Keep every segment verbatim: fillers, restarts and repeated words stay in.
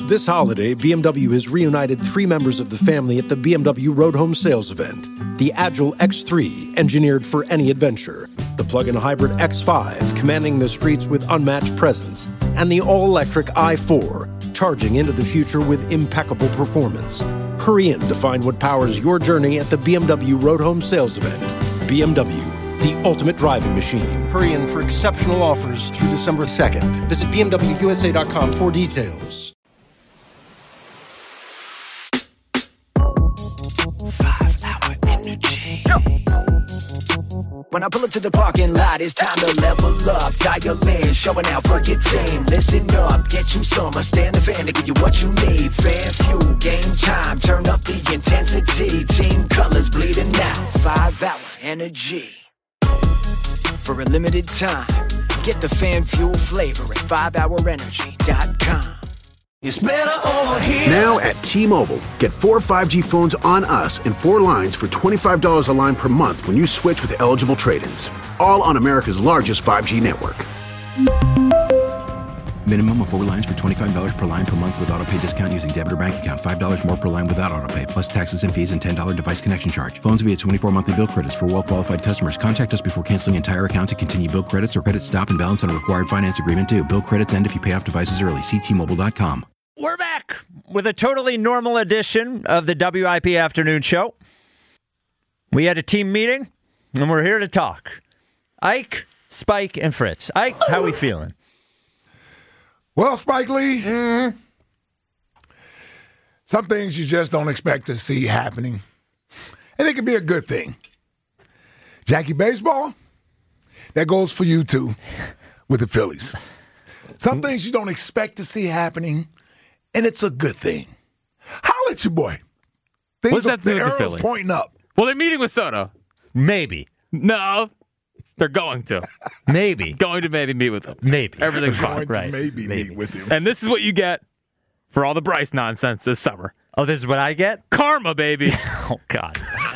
This holiday, B M W has reunited three members of the family at the B M W Road Home Sales event. The Agile X three, engineered for any adventure. The plug-in hybrid X five, commanding the streets with unmatched presence. And the all-electric i four, charging into the future with impeccable performance. Hurry in to find what powers your journey at the B M W Road Home Sales event. B M W, the ultimate driving machine. Hurry in for exceptional offers through December second. Visit B M W U S A dot com for details. Five-hour energy. When I pull up to the parking lot, it's time to level up. Dial in, showing out for your team. Listen up, get you some. I stand the fan to give you what you need. Fan fuel, game time, turn up the intensity. Team colors bleeding out. Five-hour energy. For a limited time, get the fan fuel flavor at five hour energy dot com. It's better over here. Now at T-Mobile, get four five G phones on us and four lines for twenty-five dollars a line per month when you switch with eligible trade-ins. All on America's largest five G network. Minimum of four lines for twenty-five dollars per line per month with autopay discount using debit or bank account. five dollars more per line without autopay, plus taxes and fees and ten dollars device connection charge. Phones via twenty-four monthly bill credits for well-qualified customers. Contact us before canceling entire account to continue bill credits or credit stop and balance on a required finance agreement due. Bill credits end if you pay off devices early. See T Mobile dot com. We're back with a totally normal edition of the W I P Afternoon Show. We had a team meeting, and we're here to talk. Ike, Spike, and Fritz. Ike, how we feeling? Well, Spike Lee, mm-hmm. some things you just don't expect to see happening. And it can be a good thing. Jackie Baseball, that goes for you too with the Phillies. Some things you don't expect to see happening, and it's a good thing. Holla at your boy. Things What's that are, to do the with the arrow's Phillies? pointing up. Well, they're meeting with Soto. Maybe. No. They're going to. Maybe. Going to maybe meet with him. Maybe. Everything's They're fine. going to right. maybe, Maybe. meet with him. And this is what you get for all the Bryce nonsense this summer. Oh, this is what I get? Karma, baby. Oh, God.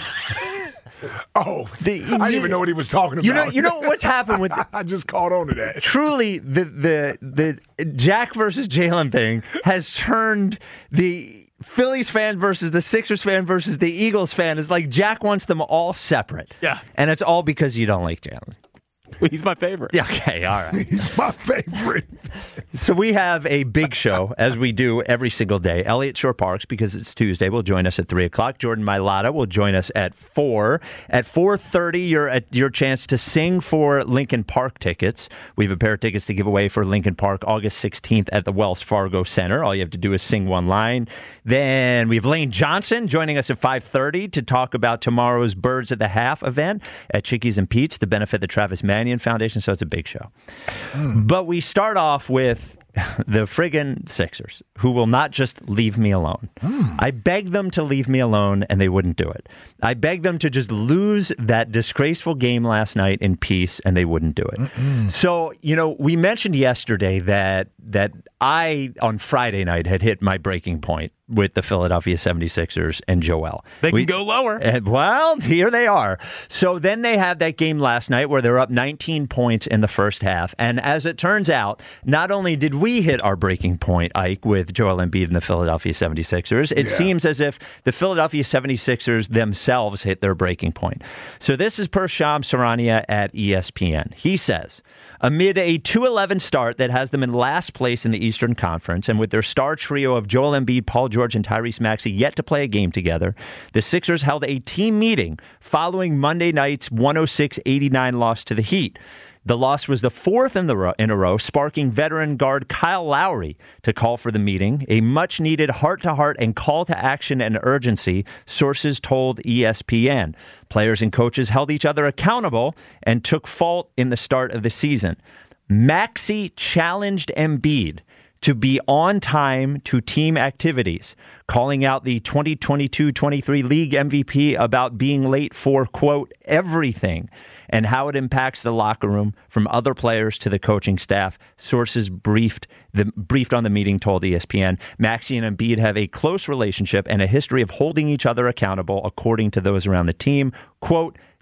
Oh, The- I didn't even know what he was talking about. You know, you know what's happened with I just caught on to that. truly the the the Jack versus Jalen thing has turned the Phillies fan versus the Sixers fan versus the Eagles fan is like Jack wants them all separate. Yeah. And it's all because you don't like Jalen. He's my favorite. Yeah, okay, all right. He's my favorite. So we have a big show, as we do every single day. Elliott Shore-Parks, because it's Tuesday, will join us at three o'clock. Jordan Mailata will join us at four. At four thirty, you're at your chance to sing for Lincoln Park tickets. We have a pair of tickets to give away for Lincoln Park August sixteenth at the Wells Fargo Center. All you have to do is sing one line. Then we have Lane Johnson joining us at five thirty to talk about tomorrow's Birds at the Half event at Chickies and Pete's to benefit the Travis Mannion Foundation, so it's a big show. Mm. But we start off with the friggin' Sixers, who will not just leave me alone. Mm. I begged them to leave me alone, and they wouldn't do it. I begged them to just lose that disgraceful game last night in peace, and they wouldn't do it. Mm-mm. So, you know, we mentioned yesterday that that I, on Friday night, had hit my breaking point with the Philadelphia seventy-sixers and Joel. They can we, go lower. And, well, here they are. So then they had that game last night where they're up nineteen points in the first half. And as it turns out, not only did we hit our breaking point, Ike, with Joel Embiid and the Philadelphia seventy-sixers, it yeah. seems as if the Philadelphia seventy-sixers themselves hit their breaking point. So this is per Shams Charania at E S P N. He says, amid a two eleven start that has them in last place in the Eastern Conference, and with their star trio of Joel Embiid, Paul George, and Tyrese Maxey yet to play a game together, the Sixers held a team meeting following Monday night's one oh six eighty-nine loss to the Heat. The loss was the fourth in, the ro- in a row, sparking veteran guard Kyle Lowry to call for the meeting, a much-needed heart-to-heart and call to action and urgency, sources told E S P N. Players and coaches held each other accountable and took fault in the start of the season. Maxey challenged Embiid to be on time to team activities, calling out the twenty twenty-two twenty-three league M V P about being late for, quote, everything, and how it impacts the locker room from other players to the coaching staff. Sources briefed the briefed on the meeting told E S P N. Maxey and Embiid have a close relationship and a history of holding each other accountable, according to those around the team. Quote,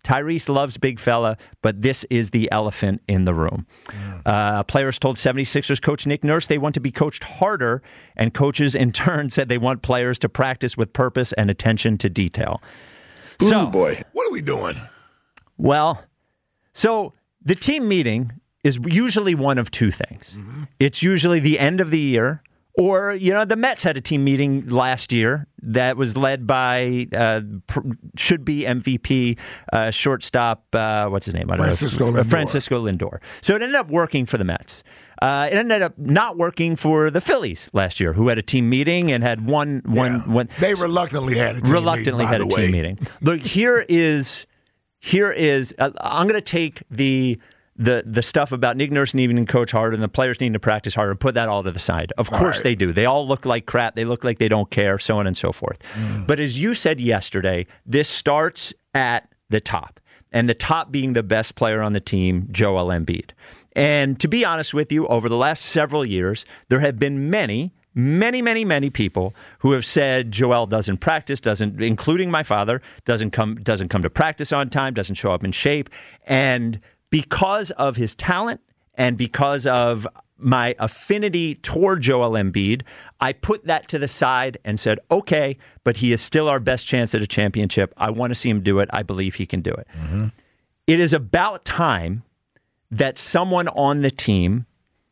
Tyrese loves big fella, but this is the elephant in the room. Yeah. Uh, players told seventy-sixers coach Nick Nurse they want to be coached harder, and coaches in turn said they want players to practice with purpose and attention to detail. Ooh, so, boy. What are we doing? Well, so the team meeting is usually one of two things. Mm-hmm. It's usually the end of the year, or, you know, the Mets had a team meeting last year that was led by uh, pr- should-be M V P uh, shortstop, uh, what's his name? I don't Francisco know. Lindor. Francisco Lindor. So it ended up working for the Mets. Uh, it ended up not working for the Phillies last year, who had a team meeting and had one... one, yeah. one They reluctantly had a team reluctantly meeting, had a team way. meeting. Look, here is... Here is... Uh, I'm going to take the... The the stuff about Nick Nurse needing to coach harder and the players needing to practice harder and put that all to the side. Of course right. they do. They all look like crap. They look like they don't care, so on and so forth. Mm. But as you said yesterday, this starts at the top. And the top being the best player on the team, Joel Embiid. And to be honest with you, over the last several years, there have been many, many, many, many people who have said Joel doesn't practice, doesn't, including my father, doesn't come doesn't come to practice on time, doesn't show up in shape. And because of his talent and because of my affinity toward Joel Embiid, I put that to the side and said, okay, but he is still our best chance at a championship. I want to see him do it. I believe he can do it. Mm-hmm. It is about time that someone on the team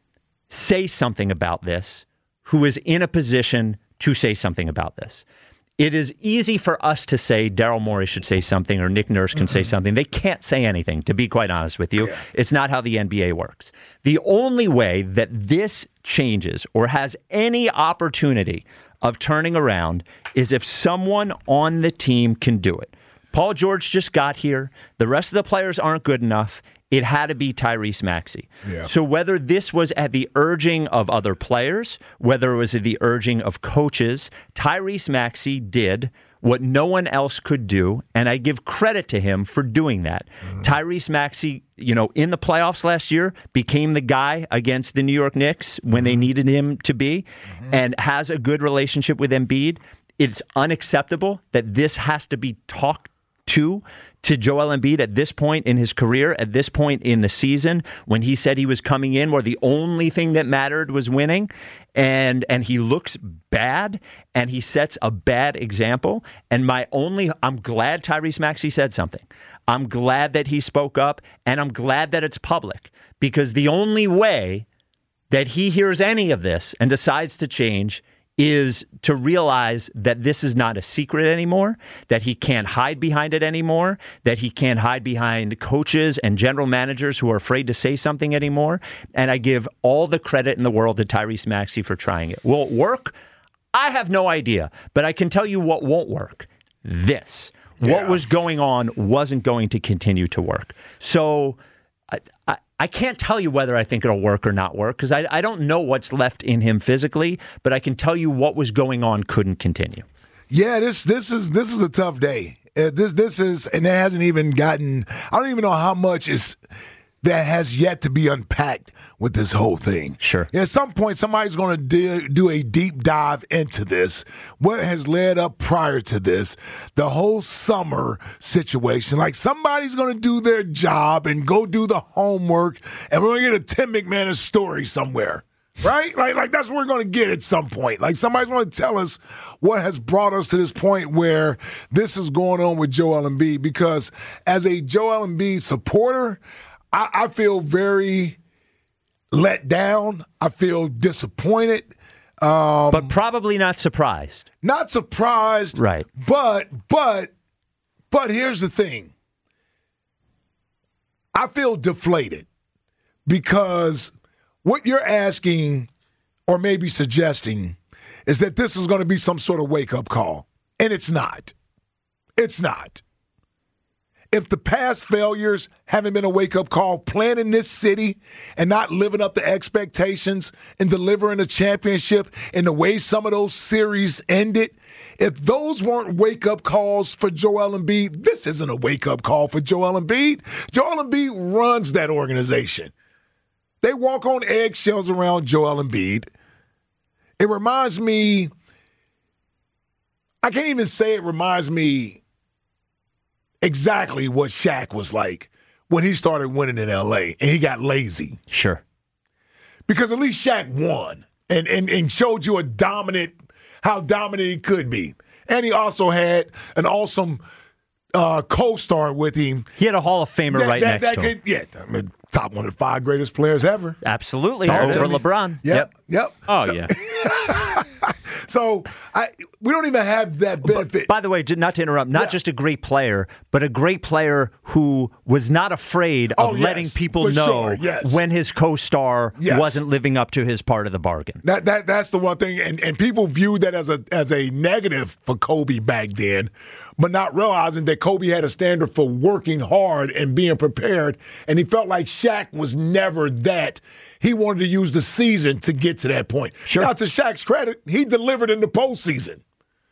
say something about this who is in a position to say something about this. It is easy for us to say Daryl Morey should say something or Nick Nurse can mm-hmm. say something. They can't say anything, to be quite honest with you. Yeah. It's not how the N B A works. The only way that this changes or has any opportunity of turning around is if someone on the team can do it. Paul George just got here. The rest of the players aren't good enough. It had to be Tyrese Maxey. Yeah. So whether this was at the urging of other players, whether it was at the urging of coaches, Tyrese Maxey did what no one else could do, and I give credit to him for doing that. Mm-hmm. Tyrese Maxey, you know, in the playoffs last year, became the guy against the New York Knicks when mm-hmm. they needed him to be, mm-hmm. and has a good relationship with Embiid. It's unacceptable that this has to be talked to to Joel Embiid at this point in his career, at this point in the season, when he said he was coming in where the only thing that mattered was winning, and and he looks bad, and he sets a bad example. And my only, I'm glad Tyrese Maxey said something. I'm glad that he spoke up, and I'm glad that it's public, because the only way that he hears any of this and decides to change is to realize that this is not a secret anymore, that he can't hide behind it anymore, that he can't hide behind coaches and general managers who are afraid to say something anymore. And I give all the credit in the world to Tyrese Maxey for trying it. Will it work? I have no idea, but I can tell you what won't work. This. Yeah. What was going on wasn't going to continue to work. So I, I I can't tell you whether I think it'll work or not work, because I, I don't know what's left in him physically, but I can tell you what was going on couldn't continue. Yeah, this this is this is a tough day. Uh, this this is, and it hasn't even gotten. I don't even know how much is that has yet to be unpacked with this whole thing. Sure. At some point, somebody's going to do, do a deep dive into this. What has led up prior to this, the whole summer situation. Like, somebody's going to do their job and go do the homework, and we're going to get a Tim McManus story somewhere. Right? Like, like that's what we're going to get at some point. Like, somebody's going to tell us what has brought us to this point where this is going on with Joel Embiid. Because as a Joel Embiid supporter, I, I feel very let down. I feel disappointed. Um, but probably not surprised. Not surprised. Right. But, but, but here's the thing. I feel deflated because what you're asking or maybe suggesting is that this is going to be some sort of wake-up call. And it's not. It's not. If the past failures haven't been a wake-up call, playing in this city and not living up to expectations and delivering a championship in the way some of those series ended, if those weren't wake-up calls for Joel Embiid, this isn't a wake-up call for Joel Embiid. Joel Embiid runs that organization. They walk on eggshells around Joel Embiid. It reminds me, I can't even say it reminds me exactly what Shaq was like when he started winning in L A and he got lazy. Sure. Because at least Shaq won and, and, and showed you a dominant, how dominant he could be. And he also had an awesome uh, co-star with him. He had a Hall of Famer that, right that, next that to him. could, yeah, I mean, top one of the five greatest players ever. Absolutely. Don't Over tell me. LeBron. Yep. Yep. Oh, so, yeah. So I, we don't even have that benefit. By the way, not to interrupt, not Yeah. just a great player, but a great player who was not afraid of Oh, yes, letting people for know sure, yes. when his co-star Yes. wasn't living up to his part of the bargain. That that that's the one thing, and, and people viewed that as a as a negative for Kobe back then, but not realizing that Kobe had a standard for working hard and being prepared, and he felt like Shaq was never that. He wanted to use the season to get to that point. Sure. Now, to Shaq's credit, he delivered in the postseason.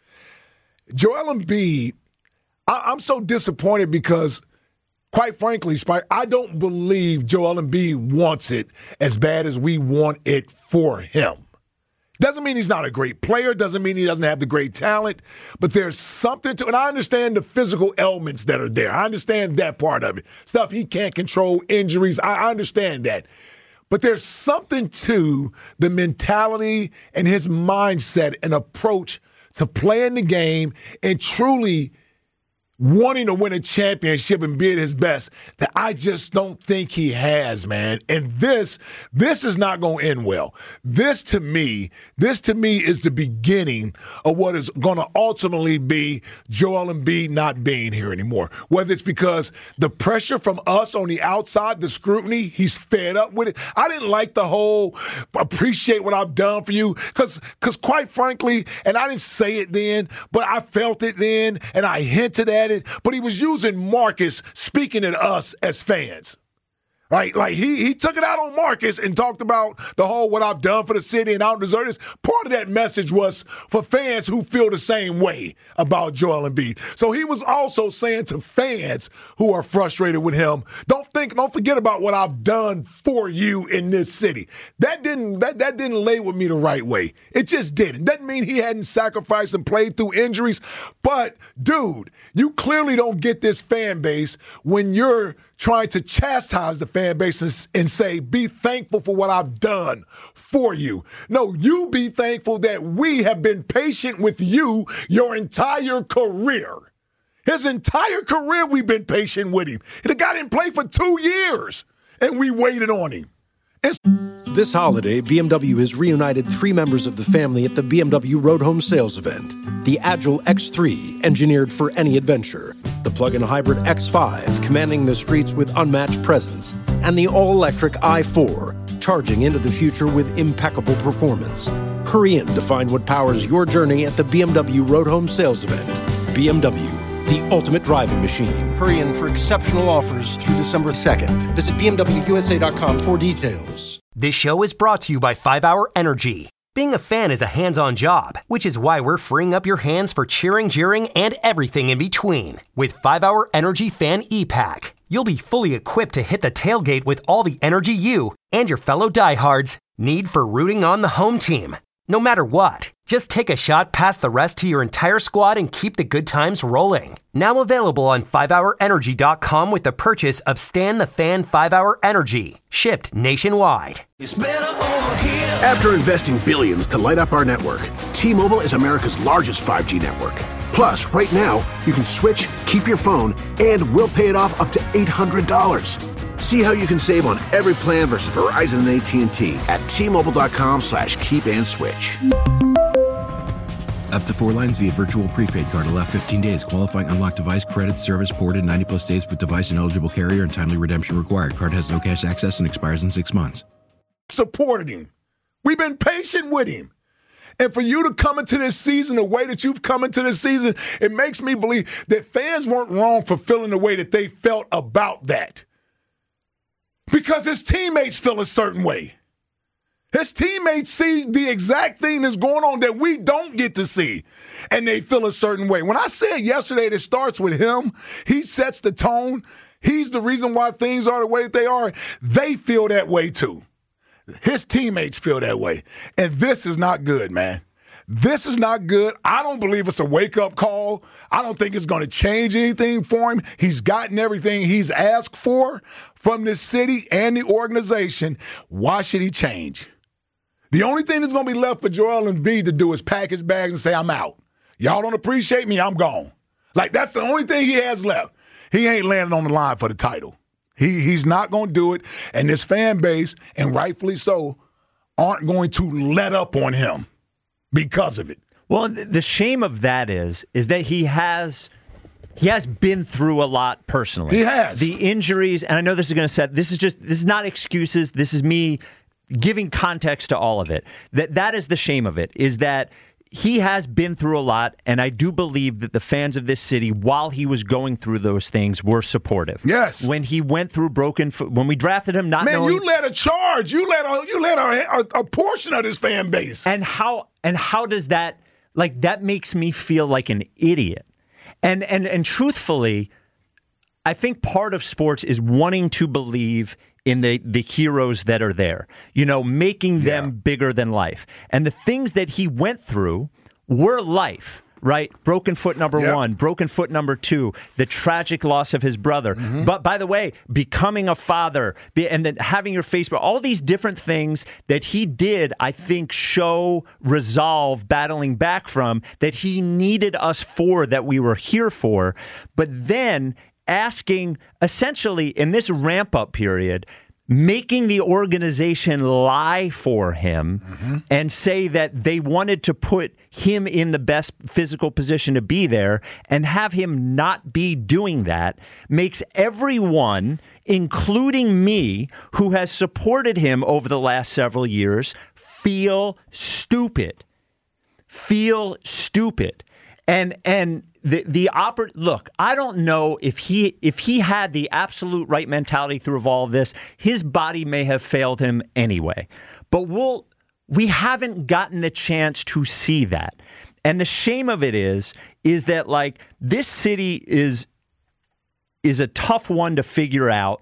Joel Embiid, I, I'm so disappointed because, quite frankly, Spike, I don't believe Joel Embiid wants it as bad as we want it for him. Doesn't mean he's not a great player. Doesn't mean he doesn't have the great talent. But there's something to, and I understand the physical elements that are there. I understand that part of it. Stuff he can't control, injuries. I, I understand that. But there's something to the mentality and his mindset and approach to playing the game and truly wanting to win a championship and be at his best that I just don't think he has, man. And this, this is not going to end well. This to me, this to me is the beginning of what is going to ultimately be Joel Embiid not being here anymore. Whether it's because the pressure from us on the outside, the scrutiny, he's fed up with it. I didn't like the whole appreciate what I've done for you because, because quite frankly, and I didn't say it then, but I felt it then and I hinted at it, but he was using Marcus speaking at us as fans. Right? Like he he took it out on Marcus and talked about the whole what I've done for the city and I don't deserve this. Part of that message was for fans who feel the same way about Joel Embiid. So he was also saying to fans who are frustrated with him, don't think, don't forget about what I've done for you in this city. That didn't that that didn't lay with me the right way. It just didn't. Doesn't mean he hadn't sacrificed and played through injuries. But dude, you clearly don't get this fan base when you're trying to chastise the fan base and, and say, be thankful for what I've done for you. No, you be thankful that we have been patient with you your entire career. His entire career, we've been patient with him. The guy didn't play for two years, and we waited on him. It's- This holiday, B M W has reunited three members of the family at the B M W Road Home Sales Event. The Agile X three, engineered for any adventure. The plug-in hybrid X five, commanding the streets with unmatched presence. And the all-electric i four, charging into the future with impeccable performance. Hurry in to find what powers your journey at the B M W Road Home Sales Event. B M W, the ultimate driving machine. Hurry in for exceptional offers through December second. Visit B M W U S A dot com for details. This show is brought to you by five hour Energy. Being a fan is a hands-on job, which is why we're freeing up your hands for cheering, jeering, and everything in between. With five hour Energy Fan E-Pack, you'll be fully equipped to hit the tailgate with all the energy you and your fellow diehards need for rooting on the home team. No matter what, just take a shot past the rest to your entire squad and keep the good times rolling. Now available on five hour energy dot com with the purchase of Stan the Fan five hour Energy, shipped nationwide. After investing billions to light up our network, T-Mobile is America's largest five G network. Plus, right now, you can switch, keep your phone, and we'll pay it off up to eight hundred dollars. See how you can save on every plan versus Verizon and A T and T at T-Mobile.com slash keep and switch. Up to four lines via virtual prepaid card. Allow fifteen days. Qualifying unlocked device credit service ported ninety plus days with device and eligible carrier and timely redemption required. Card has no cash access and expires in six months. supported him. We've been patient with him. And for you to come into this season the way that you've come into this season, it makes me believe that fans weren't wrong for feeling the way that they felt about that. Because his teammates feel a certain way. His teammates see the exact thing that's going on that we don't get to see, and they feel a certain way. When I said yesterday that it starts with him, he sets the tone, he's the reason why things are the way that they are, they feel that way too. His teammates feel that way. And this is not good, man. This is not good. I don't believe it's a wake-up call. I don't think it's going to change anything for him. He's gotten everything he's asked for from this city and the organization. Why should he change? The only thing that's going to be left for Joel Embiid to do is pack his bags and say, I'm out. Y'all don't appreciate me, I'm gone. Like, that's the only thing he has left. He ain't landing on the line for the title. He He's not going to do it, and this fan base, and rightfully so, aren't going to let up on him because of it. Well, the shame of that is, is that he has he has been through a lot personally. He has. The injuries, and I know this is going to set, this is just, this is not excuses. This is me giving context to all of it. That That is the shame of it, is that he has been through a lot, and I do believe that the fans of this city, while he was going through those things, were supportive. Yes. When he went through broken foot, when we drafted him, not Man, knowing... you led a charge. You led a, you led a, a, a portion of this fan base. And how and how does that, like, that makes me feel like an idiot. And and and truthfully, I think part of sports is wanting to believe in the, the heroes that are there, you know, making them yeah. bigger than life. And the things that he went through were life, right? Broken foot number yep. one, broken foot number two, the tragic loss of his brother. Mm-hmm. But by the way, becoming a father and then having your face, all these different things that he did, I think, show resolve, battling back from, that he needed us for, that we were here for. But then asking, essentially, in this ramp-up period, making the organization lie for him mm-hmm. and say that they wanted to put him in the best physical position to be there, and have him not be doing that, makes everyone, including me, who has supported him over the last several years, feel stupid. Feel stupid. And and the the oper- look, I don't know if he if he had the absolute right mentality through all of this, his body may have failed him anyway. But we'll we haven't gotten the chance to see that. And the shame of it is, is that, like, this city is is a tough one to figure out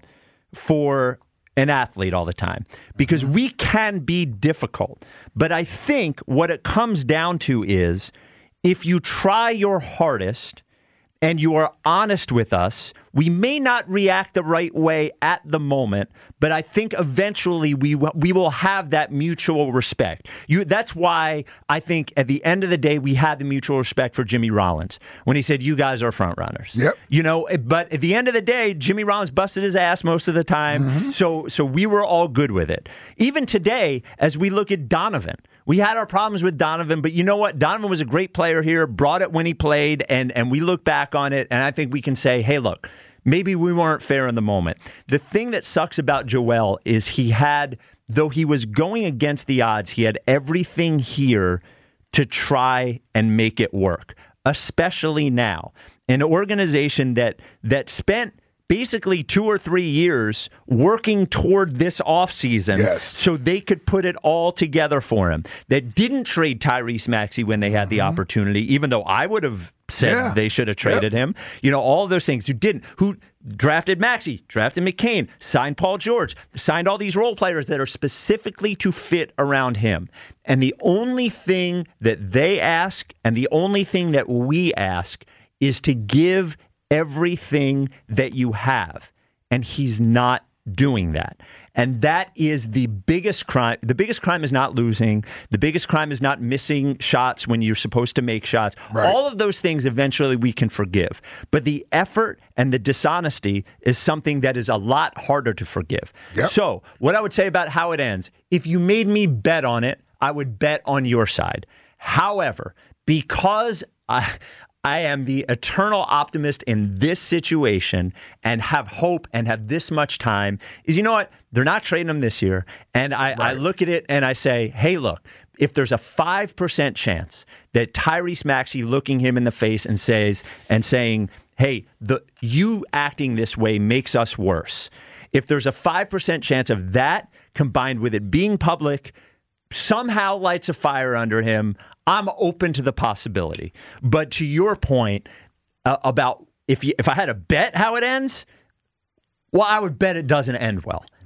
for an athlete all the time, because we can be difficult. But I think what it comes down to is, if you try your hardest and you are honest with us, we may not react the right way at the moment, but I think eventually we w- we will have that mutual respect. You, that's why I think at the end of the day, we had the mutual respect for Jimmy Rollins when he said, you guys are front runners. Yep. You know, but at the end of the day, Jimmy Rollins busted his ass most of the time, mm-hmm. so so we were all good with it. Even today, as we look at Donovan, we had our problems with Donovan, but you know what? Donovan was a great player here, brought it when he played, and, and we look back on it, and I think we can say, hey, look, maybe we weren't fair in the moment. The thing that sucks about Joel is he had, though he was going against the odds, he had everything here to try and make it work, especially now. An organization that that spent basically two or three years working toward this offseason yes. so they could put it all together for him, that didn't trade Tyrese Maxey when they had the mm-hmm. opportunity, even though I would have said yeah. they should have traded yep. him. You know, all those things. Who didn't, who drafted Maxey, drafted McCain, signed Paul George, signed all these role players that are specifically to fit around him. And the only thing that they ask, and the only thing that we ask, is to give everything that you have, and he's not doing that. And that is the biggest crime. The biggest crime is not losing. The biggest crime is not missing shots when you're supposed to make shots. Right. All of those things eventually we can forgive. But the effort and the dishonesty is something that is a lot harder to forgive. Yep. So what I would say about how it ends, if you made me bet on it, I would bet on your side. However, because I I am the eternal optimist in this situation and have hope and have this much time, is, you know what? They're not trading him this year. And I, right. I look at it and I say, hey, look, if there's a five percent chance that Tyrese Maxey looking him in the face and says and saying, hey, the you acting this way makes us worse. If there's a five percent chance of that combined with it being public, somehow lights a fire under him, I'm open to the possibility. But to your point uh, about if you, if I had to bet how it ends, well, I would bet it doesn't end well.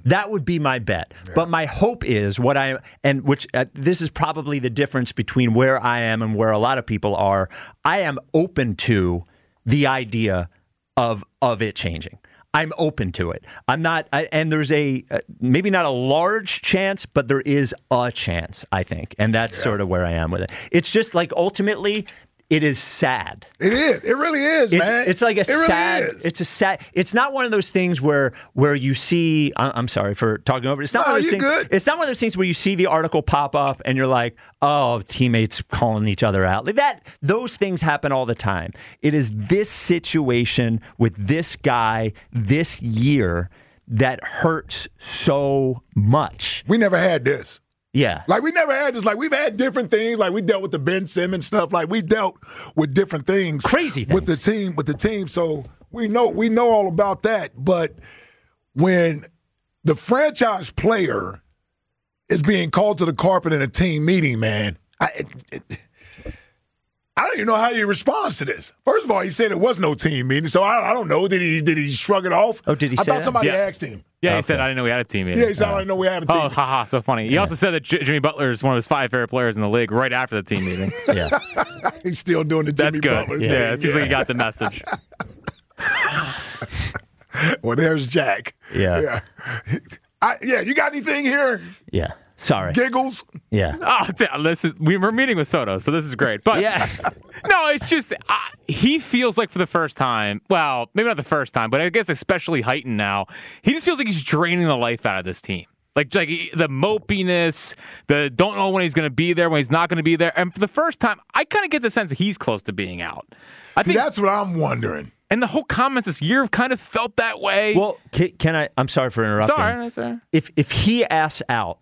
That would be my bet. Yeah. But my hope is what I and which uh, this is probably the difference between where I am and where a lot of people are. I am open to the idea of of it changing. I'm open to it. I'm not, I, and there's a uh, maybe not a large chance, but there is a chance, I think, and that's yeah. sort of where I am with it. It's just like ultimately. It is sad. It is. It really is, it's, man. It's like a it sad. Really is. It's a sad. It's not one of those things where where you see. I'm sorry for talking over. It's not no, one of those you're things. Good. It's not one of those things where you see the article pop up and you're like, oh, teammates calling each other out. Like that. Those things happen all the time. It is this situation with this guy this year that hurts so much. We never had this. Yeah. Like, we never had this. Like, we've had different things. Like, we dealt with the Ben Simmons stuff. Like, we dealt with different things. Crazy things. With the team. With the team. So, we know we know all about that. But when the franchise player is being called to the carpet in a team meeting, man, I, it, it, I don't even know how he responds to this. First of all, he said it was no team meeting. So, I, I don't know. Did he Did he shrug it off? Oh, did he I say thought that? somebody Yeah. asked him. Yeah, he okay. said, I didn't know we had a team meeting. Yeah, he said, I didn't know we have a team Oh, meeting. haha, so funny. He Yeah. also said that J- Jimmy Butler is one of his five favorite players in the league right after the team meeting. Yeah. He's still doing the Jimmy That's good. Butler Yeah, thing. it seems like he got the message. Well, there's Jack. Yeah. Yeah. I, yeah, you got anything here? Yeah. Sorry. Giggles? Yeah. Oh, damn, this is, we were meeting with Soto, so this is great. But Yeah. no, it's just uh, he feels like for the first time, well, maybe not the first time, but I guess especially heightened now, he just feels like he's draining the life out of this team. Like, like the mopiness, the don't know when he's going to be there, when he's not going to be there. And for the first time, I kind of get the sense that he's close to being out. I See, think that's what I'm wondering. And the whole comments this year kind of felt that way. Well, can, can I? I'm sorry for interrupting. It's all right. It's all right. If if he asks out,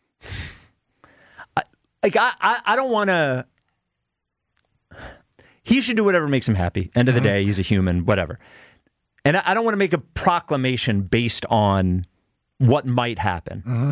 I, like I, I, I don't want to. He should do whatever makes him happy. End of the day, he's a human. Whatever. And I, I don't want to make a proclamation based on what might happen. Mm-hmm.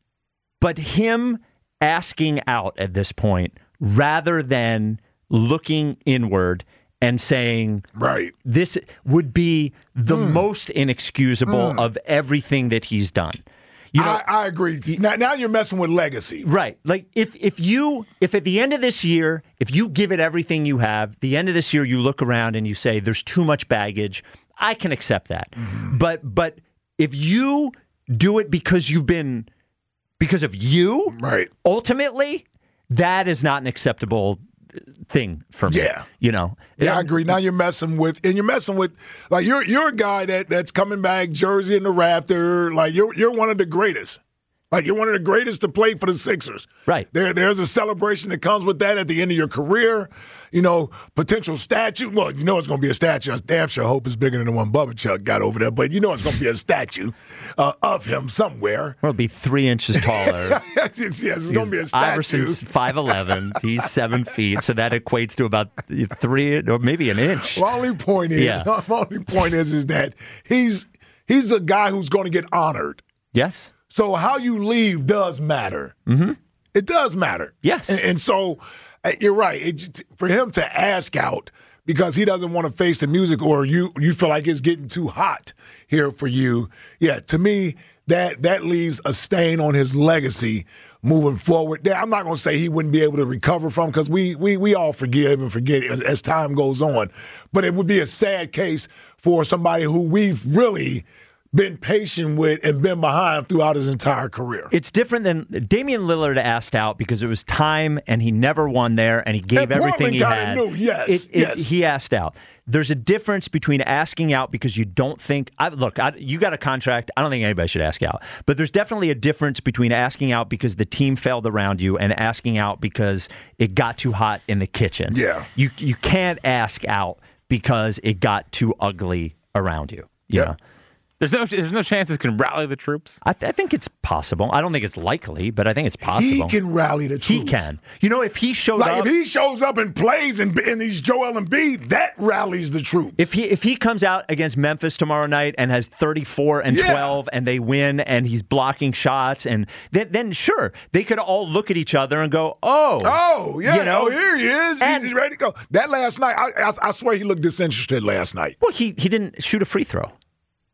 But him asking out at this point, rather than looking inward and saying, right, this would be the mm. most inexcusable mm. of everything that he's done. You know, I, I agree. Now, now you're messing with legacy. Right. Like if if you if at the end of this year, if you give it everything you have, the end of this year you look around and you say there's too much baggage, I can accept that. Mm. But but if you do it because you've been because of you, right? Ultimately, that is not an acceptable thing for me. Yeah. You know. Yeah, I agree. Now you're messing with and you're messing with like you're you're a guy that, that's coming back, jersey in the rafter, like you're you're one of the greatest. Like you're one of the greatest to play for the Sixers. Right. There, there's a celebration that comes with that at the end of your career. You know, potential statue. Well, you know it's going to be a statue. I damn sure hope it's bigger than the one Bubba Chuck got over there. But you know it's going to be a statue uh, of him somewhere. Well, it'll be three inches taller. yes, yes, yes, it's going to be a statue. Iverson's five eleven. He's seven feet. So that equates to about three or maybe an inch. My only point is, Yeah. my only point is, is that he's he's a guy who's going to get honored. Yes. So how you leave does matter. Mm-hmm. It does matter. Yes. And, and so uh, you're right. It, for him to ask out because he doesn't want to face the music or you you feel like it's getting too hot here for you. Yeah, to me, that that leaves a stain on his legacy moving forward. I'm not going to say he wouldn't be able to recover from because we, we, we all forgive and forget as, as time goes on. But it would be a sad case for somebody who we've really – been patient with and been behind throughout his entire career. It's different than Damian Lillard asked out because it was time and he never won there and he gave and everything he Portland had. Knew. Yes, it, it, yes. He asked out. There's a difference between asking out because you don't think I, look, I, you got a contract. I don't think anybody should ask out. But there's definitely a difference between asking out because the team failed around you and asking out because it got too hot in the kitchen. Yeah. You you can't ask out because it got too ugly around you. You Yeah. know? There's no, there's no chance this can rally the troops. I, th- I think it's possible. I don't think it's likely, but I think it's possible. He can rally the troops. He can. You know, if he showed like up, if he shows up and plays and, and he's Joel Embiid, that rallies the troops. if he if he comes out against Memphis tomorrow night and has thirty-four and Yeah. twelve and they win and he's blocking shots and then, then sure they could all look at each other and go, oh, oh yeah, you know, oh, here he is. and- He's ready to go. That last night, I, I, I swear he looked disinterested last night. well, he he didn't shoot a free throw.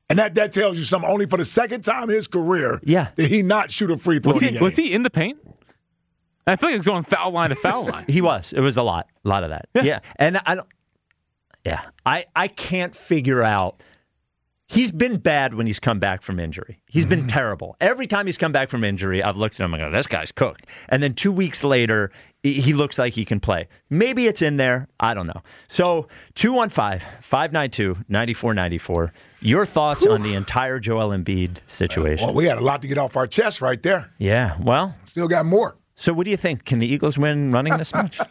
And that, that tells you something. Only for the second time in his career Yeah. did he not shoot a free throw Was in he, the game. was he in the paint? I feel like he was going foul line to foul line. He was. It was a lot. A lot of that. Yeah. yeah. And I don't Yeah. I, I can't figure out. He's been bad when he's come back from injury. He's been mm. terrible. Every time he's come back from injury, I've looked at him and go, this guy's cooked. And then two weeks later, he looks like he can play. Maybe it's in there. I don't know. So two one five, five nine two, nine four nine four. Your thoughts Whew. on the entire Joel Embiid situation? Well, we had a lot to get off our chest right there. Yeah, well. Still got more. So what do you think? Can the Eagles win running this much?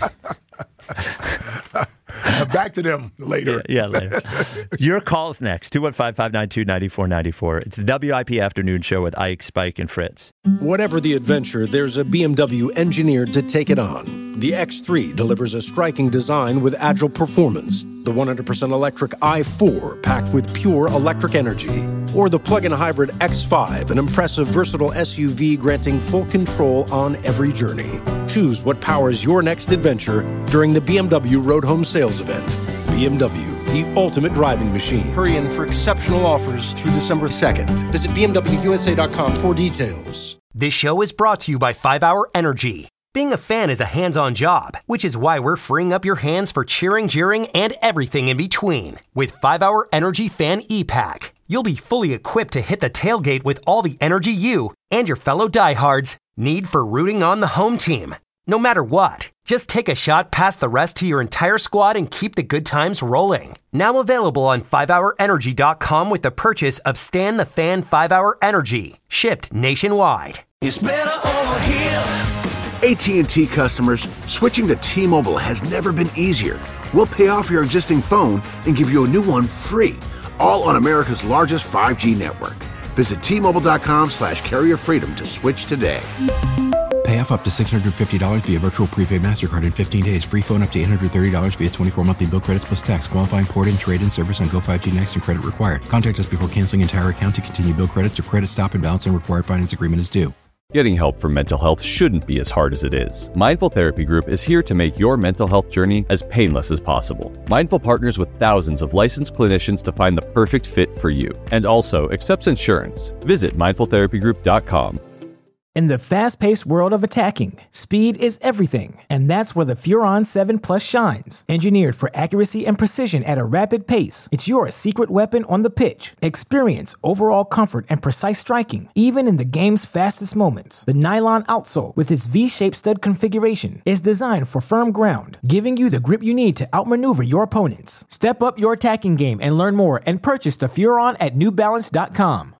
Back to them later. Yeah, yeah later. Your call's next. two one five, five nine two, nine four nine four. It's the W I P Afternoon Show with Ike, Spike, and Fritz. Whatever the adventure, there's a B M W engineered to take it on. The X three delivers a striking design with agile performance. The one hundred percent electric i four packed with pure electric energy. Or the plug-in hybrid X five, an impressive, versatile S U V granting full control on every journey. Choose what powers your next adventure during the B M W Road Home Sales Event. B M W, the ultimate driving machine. Hurry in for exceptional offers through December second. Visit B M W U S A dot com for details. This show is brought to you by five hour Energy. Being a fan is a hands-on job, which is why we're freeing up your hands for cheering, jeering, and everything in between. With five hour Energy Fan E-Pack, you'll be fully equipped to hit the tailgate with all the energy you and your fellow diehards need for rooting on the home team. No matter what, just take a shot past the rest to your entire squad and keep the good times rolling. Now available on five hour energy dot com with the purchase of Stan the Fan five hour Energy, shipped nationwide. It's better over here. A T and T customers, switching to T-Mobile has never been easier. We'll pay off your existing phone and give you a new one free, all on America's largest five G network. Visit T Mobile dot com slash carrier freedom to switch today. Pay off up to six hundred fifty dollars via virtual prepaid MasterCard in fifteen days. Free phone up to eight hundred thirty dollars via twenty-four monthly bill credits plus tax. Qualifying port-in, trade-in service on Go five G Next and credit required. Contact us before canceling entire account to continue bill credits or credit stop and balance and required finance agreement is due. Getting help for mental health shouldn't be as hard as it is. Mindful Therapy Group is here to make your mental health journey as painless as possible. Mindful partners with thousands of licensed clinicians to find the perfect fit for you, and also accepts insurance. Visit mindful therapy group dot com. In the fast-paced world of attacking, speed is everything, and that's where the Furon seven Plus shines. Engineered for accuracy and precision at a rapid pace, it's your secret weapon on the pitch. Experience overall comfort and precise striking, even in the game's fastest moments. The nylon outsole, with its V-shaped stud configuration, is designed for firm ground, giving you the grip you need to outmaneuver your opponents. Step up your attacking game and learn more and purchase the Furon at new balance dot com.